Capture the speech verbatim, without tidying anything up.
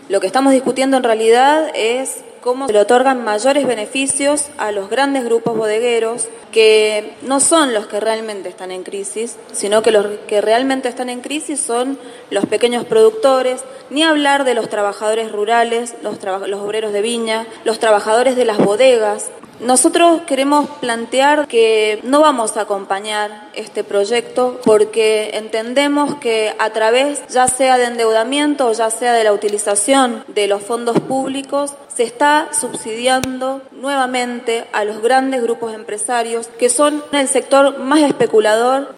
Lo que estamos discutiendo en realidad es cómo se le otorgan mayores beneficios a los grandes grupos bodegueros, que no son los que realmente están en crisis, sino que los que realmente están en crisis son los pequeños productores, ni hablar de los trabajadores rurales, los, traba- los obreros de viña, los trabajadores de las bodegas. Nosotros queremos plantear que no vamos a acompañar este proyecto porque entendemos que a través, ya sea de endeudamiento o ya sea de la utilización de los fondos públicos, se está subsidiando nuevamente a los grandes grupos empresarios que son el sector más especulador